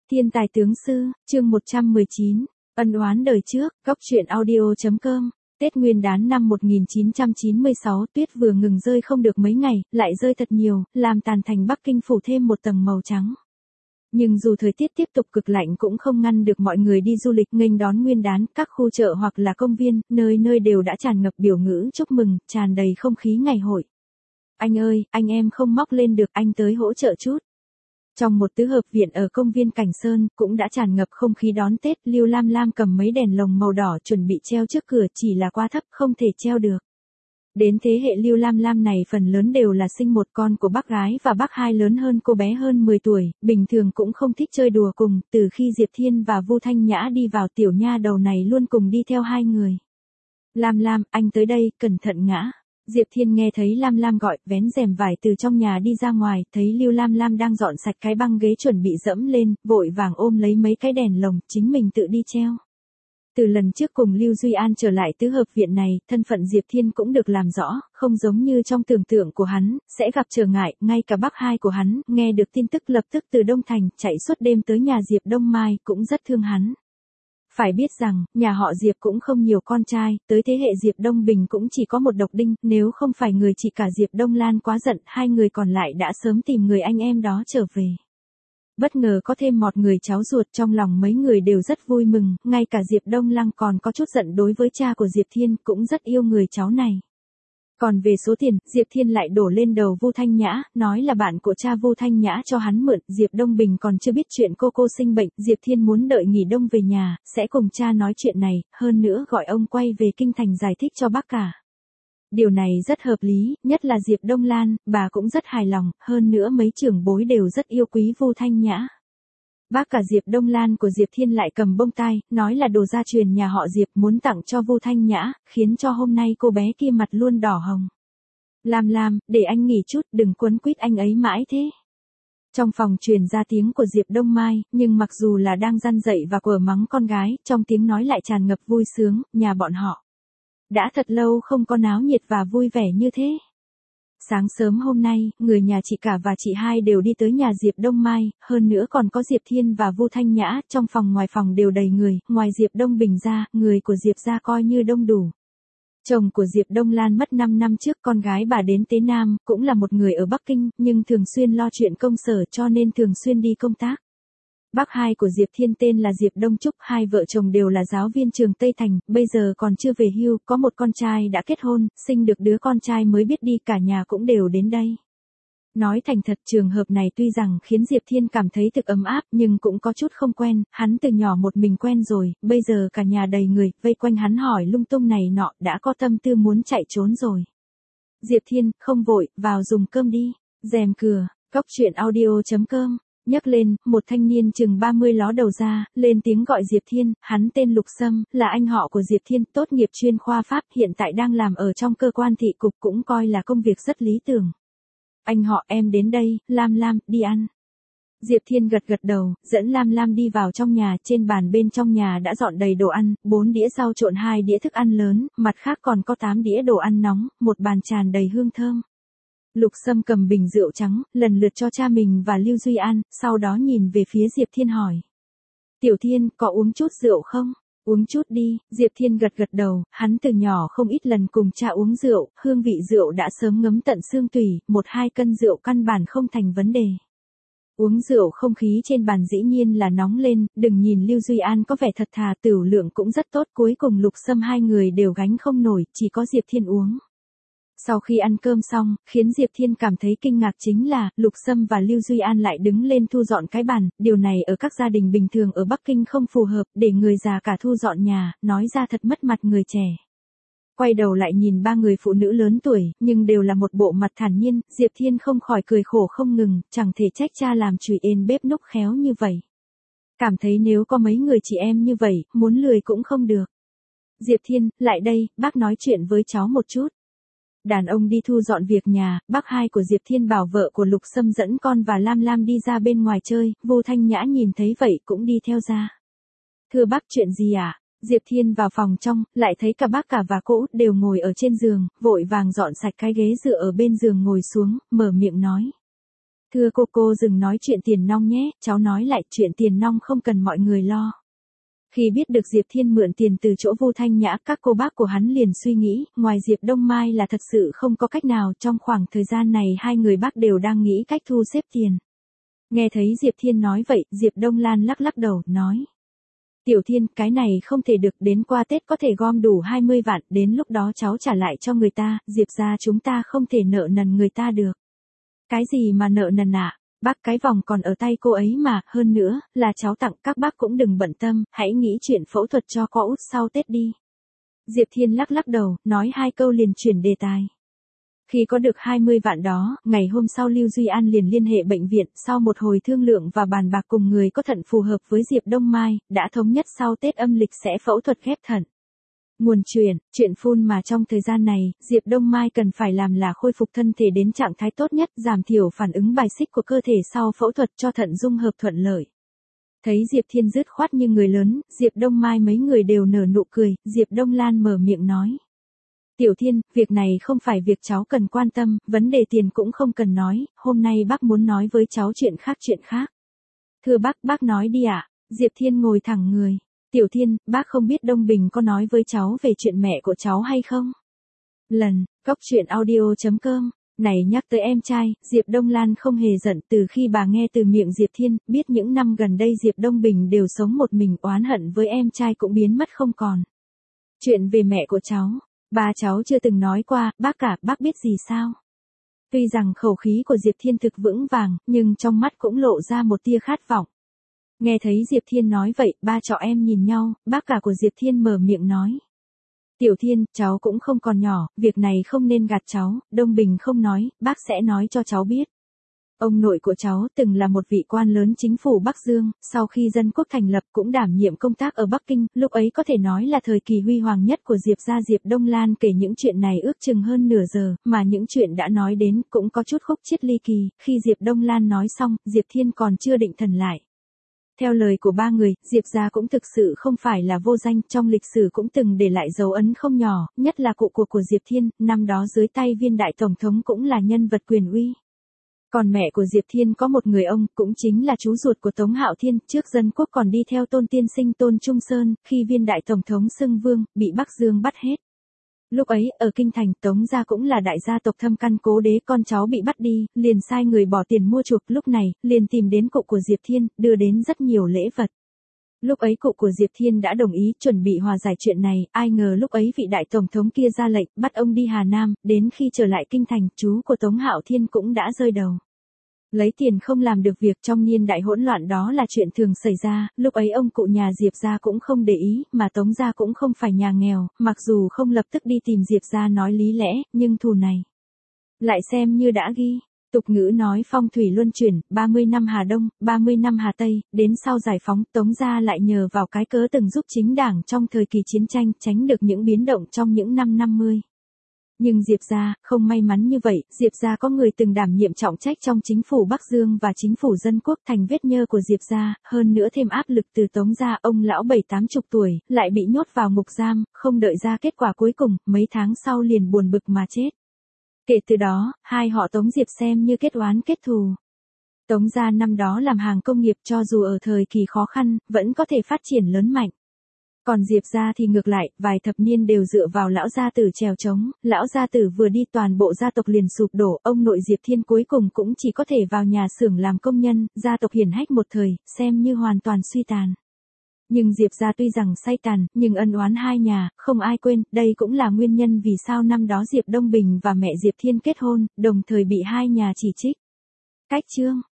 Thiên tài tướng sư, chương 119, ân oán đời trước, góc truyện audio.com. Tết Nguyên đán năm 1996, tuyết vừa ngừng rơi không được mấy ngày, lại rơi thật nhiều, làm tàn thành Bắc Kinh phủ thêm một tầng màu trắng. Nhưng dù thời tiết tiếp tục cực lạnh cũng không ngăn được mọi người đi du lịch nghênh đón Nguyên đán, các khu chợ hoặc là công viên, nơi nơi đều đã tràn ngập biểu ngữ chúc mừng, tràn đầy không khí ngày hội. Anh ơi, anh em không móc lên được, anh tới hỗ trợ chút. Trong một tứ hợp viện ở công viên Cảnh Sơn, cũng đã tràn ngập không khí đón Tết, Lưu Lam Lam cầm mấy đèn lồng màu đỏ chuẩn bị treo trước cửa, chỉ là quá thấp không thể treo được. Đến thế hệ Lưu Lam Lam này phần lớn đều là sinh một con của bác gái và bác hai lớn hơn cô bé hơn 10 tuổi, bình thường cũng không thích chơi đùa cùng, từ khi Diệp Thiên và Vu Thanh Nhã đi vào tiểu nha đầu này luôn cùng đi theo hai người. Lam Lam, anh tới đây, cẩn thận ngã. Diệp Thiên nghe thấy Lam Lam gọi, vén rèm vải từ trong nhà đi ra ngoài, thấy Lưu Lam Lam đang dọn sạch cái băng ghế chuẩn bị dẫm lên, vội vàng ôm lấy mấy cái đèn lồng, chính mình tự đi treo. Từ lần trước cùng Lưu Duy An trở lại tứ hợp viện này, thân phận Diệp Thiên cũng được làm rõ, không giống như trong tưởng tượng của hắn, sẽ gặp trở ngại, ngay cả bác hai của hắn, nghe được tin tức lập tức từ Đông Thành, chạy suốt đêm tới nhà Diệp Đông Mai, cũng rất thương hắn. Phải biết rằng, nhà họ Diệp cũng không nhiều con trai, tới thế hệ Diệp Đông Bình cũng chỉ có một độc đinh, nếu không phải người chị cả Diệp Đông Lan quá giận, hai người còn lại đã sớm tìm người anh em đó trở về. Bất ngờ có thêm một người cháu ruột, trong lòng mấy người đều rất vui mừng, ngay cả Diệp Đông Lăng còn có chút giận đối với cha của Diệp Thiên, cũng rất yêu người cháu này. Còn về số tiền, Diệp Thiên lại đổ lên đầu Vu Thanh Nhã, nói là bạn của cha Vu Thanh Nhã cho hắn mượn, Diệp Đông Bình còn chưa biết chuyện cô sinh bệnh, Diệp Thiên muốn đợi nghỉ đông về nhà, sẽ cùng cha nói chuyện này, hơn nữa gọi ông quay về kinh thành giải thích cho bác cả. Điều này rất hợp lý, nhất là Diệp Đông Lan, bà cũng rất hài lòng, hơn nữa mấy trưởng bối đều rất yêu quý Vu Thanh Nhã. Bác cả Diệp Đông Lan của Diệp Thiên lại cầm bông tai, nói là đồ gia truyền nhà họ Diệp muốn tặng cho Vu Thanh Nhã, khiến cho hôm nay cô bé kia mặt luôn đỏ hồng. Lam Lam, để anh nghỉ chút, đừng quấn quýt anh ấy mãi thế. Trong phòng truyền ra tiếng của Diệp Đông Mai, nhưng mặc dù là đang răn dạy và quở mắng con gái, trong tiếng nói lại tràn ngập vui sướng, nhà bọn họ đã thật lâu không có náo nhiệt và vui vẻ như thế. Sáng sớm hôm nay, người nhà chị cả và chị hai đều đi tới nhà Diệp Đông Mai, hơn nữa còn có Diệp Thiên và Vu Thanh Nhã, trong phòng ngoài phòng đều đầy người, ngoài Diệp Đông Bình ra, người của Diệp gia coi như đông đủ. Chồng của Diệp Đông Lan mất 5 năm trước, con gái bà đến Tế Nam, cũng là một người ở Bắc Kinh, nhưng thường xuyên lo chuyện công sở cho nên thường xuyên đi công tác. Bác hai của Diệp Thiên tên là Diệp Đông Trúc, hai vợ chồng đều là giáo viên trường Tây Thành, bây giờ còn chưa về hưu, có một con trai đã kết hôn, sinh được đứa con trai mới biết đi, cả nhà cũng đều đến đây. Nói thành thật, trường hợp này tuy rằng khiến Diệp Thiên cảm thấy thực ấm áp nhưng cũng có chút không quen, hắn từ nhỏ một mình quen rồi, bây giờ cả nhà đầy người, vây quanh hắn hỏi lung tung này nọ, đã có tâm tư muốn chạy trốn rồi. Diệp Thiên, không vội, vào dùng cơm đi. Rèm cửa, góc truyện audio.com. Nhấc lên, một thanh niên chừng 30 ló đầu ra, lên tiếng gọi Diệp Thiên, hắn tên Lục Sâm, là anh họ của Diệp Thiên, tốt nghiệp chuyên khoa Pháp, hiện tại đang làm ở trong cơ quan thị cục, cũng coi là công việc rất lý tưởng. Anh họ, em đến đây, Lam Lam, đi ăn. Diệp Thiên gật gật đầu, dẫn Lam Lam đi vào trong nhà, trên bàn bên trong nhà đã dọn đầy đồ ăn, 4 đĩa rau trộn 2 đĩa thức ăn lớn, mặt khác còn có 8 đĩa đồ ăn nóng, một bàn tràn đầy hương thơm. Lục Sâm cầm bình rượu trắng, lần lượt cho cha mình và Lưu Duy An, sau đó nhìn về phía Diệp Thiên hỏi. Tiểu Thiên, có uống chút rượu không? Uống chút đi, Diệp Thiên gật gật đầu, hắn từ nhỏ không ít lần cùng cha uống rượu, hương vị rượu đã sớm ngấm tận xương tủy, 1-2 cân rượu căn bản không thành vấn đề. Uống rượu không khí trên bàn dĩ nhiên là nóng lên, đừng nhìn Lưu Duy An có vẻ thật thà, tửu lượng cũng rất tốt, cuối cùng Lục Sâm hai người đều gánh không nổi, chỉ có Diệp Thiên uống. Sau khi ăn cơm xong, khiến Diệp Thiên cảm thấy kinh ngạc chính là, Lục Sâm và Lưu Duy An lại đứng lên thu dọn cái bàn, điều này ở các gia đình bình thường ở Bắc Kinh không phù hợp, để người già cả thu dọn nhà, nói ra thật mất mặt người trẻ. Quay đầu lại nhìn ba người phụ nữ lớn tuổi, nhưng đều là một bộ mặt thản nhiên, Diệp Thiên không khỏi cười khổ không ngừng, chẳng thể trách cha làm chùi ên bếp núc khéo như vậy. Cảm thấy nếu có mấy người chị em như vậy, muốn lười cũng không được. Diệp Thiên, lại đây, bác nói chuyện với cháu một chút. Đàn ông đi thu dọn việc nhà, bác hai của Diệp Thiên bảo vợ của Lục Sâm dẫn con và Lam Lam đi ra bên ngoài chơi, Vu Thanh Nhã nhìn thấy vậy cũng đi theo ra. Thưa bác, chuyện gì ạ? Diệp Thiên vào phòng trong, lại thấy cả bác cả và cô út đều ngồi ở trên giường, vội vàng dọn sạch cái ghế dựa ở bên giường ngồi xuống, mở miệng nói. Thưa cô dừng nói chuyện tiền nong nhé, cháu nói lại chuyện tiền nong không cần mọi người lo. Khi biết được Diệp Thiên mượn tiền từ chỗ Vu Thanh Nhã, các cô bác của hắn liền suy nghĩ, ngoài Diệp Đông Mai là thật sự không có cách nào, trong khoảng thời gian này hai người bác đều đang nghĩ cách thu xếp tiền. Nghe thấy Diệp Thiên nói vậy, Diệp Đông Lan lắc lắc đầu, nói. Tiểu Thiên, cái này không thể được, đến qua Tết có thể gom đủ 20 vạn, đến lúc đó cháu trả lại cho người ta, Diệp gia chúng ta không thể nợ nần người ta được. Cái gì mà nợ nần ạ? Bác, cái vòng còn ở tay cô ấy mà, hơn nữa, là cháu tặng, các bác cũng đừng bận tâm, hãy nghĩ chuyện phẫu thuật cho có út sau Tết đi. Diệp Thiên lắc lắc đầu, nói hai câu liền chuyển đề tài. Khi có được 20 vạn đó, ngày hôm sau Lưu Duy An liền liên hệ bệnh viện, sau một hồi thương lượng và bàn bạc cùng người có thận phù hợp với Diệp Đông Mai, đã thống nhất sau Tết âm lịch sẽ phẫu thuật ghép thận. Nguồn chuyện phun mà trong thời gian này, Diệp Đông Mai cần phải làm là khôi phục thân thể đến trạng thái tốt nhất, giảm thiểu phản ứng bài xích của cơ thể sau phẫu thuật cho thận dung hợp thuận lợi. Thấy Diệp Thiên dứt khoát như người lớn, Diệp Đông Mai mấy người đều nở nụ cười, Diệp Đông Lan mở miệng nói. Tiểu Thiên, việc này không phải việc cháu cần quan tâm, vấn đề tiền cũng không cần nói, hôm nay bác muốn nói với cháu chuyện khác. Thưa bác nói đi ạ. Diệp Thiên ngồi thẳng người. Tiểu Thiên, bác không biết Đông Bình có nói với cháu về chuyện mẹ của cháu hay không? Góc truyện audio.com. Này nhắc tới em trai, Diệp Đông Lan không hề giận, từ khi bà nghe từ miệng Diệp Thiên, biết những năm gần đây Diệp Đông Bình đều sống một mình, oán hận với em trai cũng biến mất không còn. Chuyện về mẹ của cháu, ba cháu chưa từng nói qua, bác biết gì sao? Tuy rằng khẩu khí của Diệp Thiên thực vững vàng, nhưng trong mắt cũng lộ ra một tia khát vọng. Nghe thấy Diệp Thiên nói vậy, ba trọ em nhìn nhau, bác cả của Diệp Thiên mở miệng nói. Tiểu Thiên, cháu cũng không còn nhỏ, việc này không nên gạt cháu, Đông Bình không nói, bác sẽ nói cho cháu biết. Ông nội của cháu từng là một vị quan lớn chính phủ Bắc Dương, sau khi dân quốc thành lập cũng đảm nhiệm công tác ở Bắc Kinh, lúc ấy có thể nói là thời kỳ huy hoàng nhất của Diệp gia. Diệp Đông Lan kể những chuyện này ước chừng hơn nửa giờ, mà những chuyện đã nói đến cũng có chút khúc chiết ly kỳ, khi Diệp Đông Lan nói xong, Diệp Thiên còn chưa định thần lại. Theo lời của ba người, Diệp gia cũng thực sự không phải là vô danh, trong lịch sử cũng từng để lại dấu ấn không nhỏ, nhất là cụ của Diệp Thiên, năm đó dưới tay Viên đại tổng thống cũng là nhân vật quyền uy. Còn mẹ của Diệp Thiên có một người ông, cũng chính là chú ruột của Tống Hạo Thiên, trước dân quốc còn đi theo Tôn tiên sinh Tôn Trung Sơn, khi Viên đại tổng thống xưng vương, bị Bắc Dương bắt hết. Lúc ấy, ở Kinh Thành, Tống gia cũng là đại gia tộc thâm căn cố đế, con cháu bị bắt đi, liền sai người bỏ tiền mua chuộc, lúc này, liền tìm đến cụ của Diệp Thiên, đưa đến rất nhiều lễ vật. Lúc ấy cụ của Diệp Thiên đã đồng ý chuẩn bị hòa giải chuyện này, ai ngờ lúc ấy vị đại tổng thống kia ra lệnh, bắt ông đi Hà Nam, đến khi trở lại Kinh Thành, chú của Tống Hạo Thiên cũng đã rơi đầu. Lấy tiền không làm được việc, trong niên đại hỗn loạn đó là chuyện thường xảy ra, lúc ấy ông cụ nhà Diệp gia cũng không để ý, mà Tống gia cũng không phải nhà nghèo, mặc dù không lập tức đi tìm Diệp gia nói lý lẽ, nhưng thù này lại xem như đã ghi. Tục ngữ nói phong thủy luân chuyển, 30 năm Hà Đông, 30 năm Hà Tây, đến sau giải phóng, Tống gia lại nhờ vào cái cớ từng giúp chính đảng trong thời kỳ chiến tranh, tránh được những biến động trong những năm 50. Nhưng Diệp gia, không may mắn như vậy, Diệp gia có người từng đảm nhiệm trọng trách trong chính phủ Bắc Dương và chính phủ dân quốc, thành vết nhơ của Diệp gia, hơn nữa thêm áp lực từ Tống gia, ông lão 70-80 tuổi, lại bị nhốt vào ngục giam, không đợi ra kết quả cuối cùng, mấy tháng sau liền buồn bực mà chết. Kể từ đó, hai họ Tống Diệp xem như kết oán kết thù. Tống gia năm đó làm hàng công nghiệp, cho dù ở thời kỳ khó khăn, vẫn có thể phát triển lớn mạnh. Còn Diệp gia thì ngược lại, vài thập niên đều dựa vào lão gia tử trèo trống, lão gia tử vừa đi toàn bộ gia tộc liền sụp đổ, ông nội Diệp Thiên cuối cùng cũng chỉ có thể vào nhà xưởng làm công nhân, gia tộc hiển hách một thời, xem như hoàn toàn suy tàn. Nhưng Diệp gia tuy rằng say tàn, nhưng ân oán hai nhà, không ai quên, đây cũng là nguyên nhân vì sao năm đó Diệp Đông Bình và mẹ Diệp Thiên kết hôn, đồng thời bị hai nhà chỉ trích. Cách chương